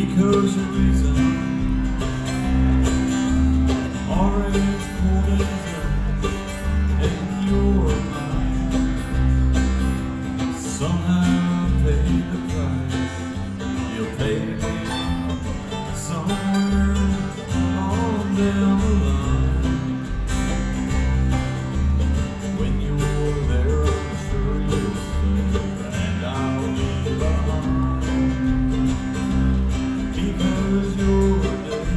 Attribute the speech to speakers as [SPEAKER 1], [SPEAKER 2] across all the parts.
[SPEAKER 1] Because your reason are as cold as ice, and you're mine. Somehow pay the price. You'll pay me somewhere on down the line. When you're there, I'm sure you'll see, and I'll be behind. Because your day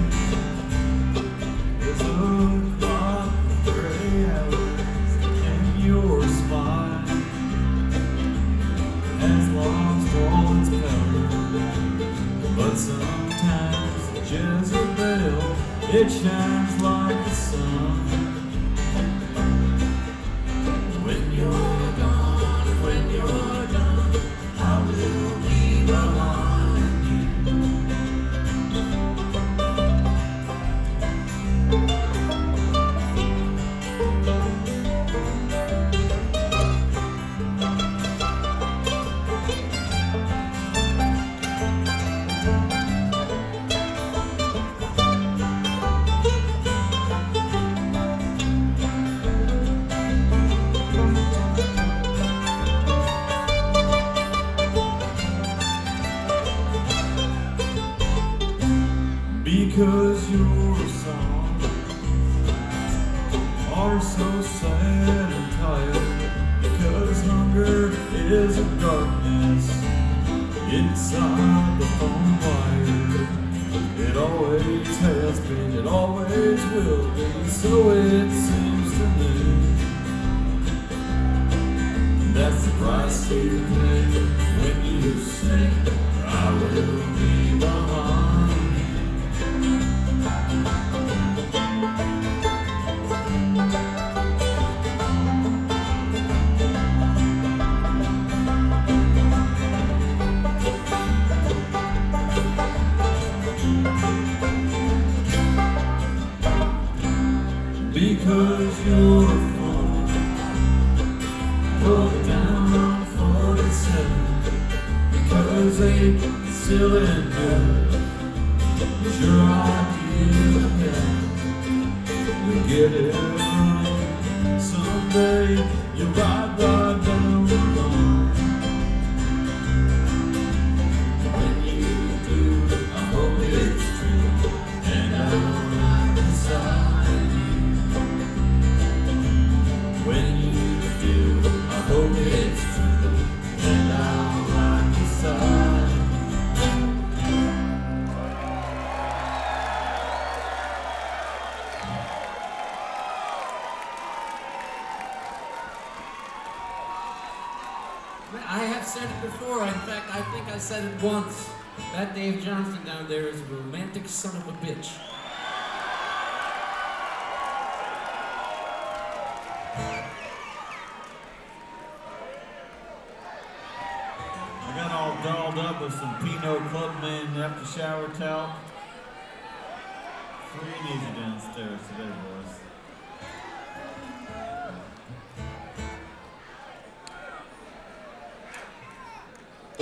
[SPEAKER 1] is a clock of gray hours, and your spine has lost all its power. But sometimes Jezebel, it shines like the sun. When you're gone, when you're done, I will be behind you. Because your songs are so sad and tired. Because hunger is a darkness inside the phone wire. It always has been, it always will be. So it seems to me. That's the price you pay when you say I will be behind. Because you're fun, put down 47. Because 8 cylinder is your idea of heaven. You'll get it right someday. You'll ride right down the line. When you do, I hope it's true, and I'll ride beside you. When you do, I hope it's true, and I'll ride beside you.
[SPEAKER 2] I have said it before. In fact, I think I said it once. That Dave Johnston down there is a romantic son of a bitch.
[SPEAKER 1] I got all dolled up with some Pinot Clubman after shower towel. Free and easy downstairs today, boys.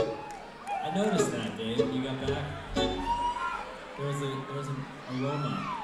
[SPEAKER 2] I noticed that, Dave, when you got back. There was an aroma.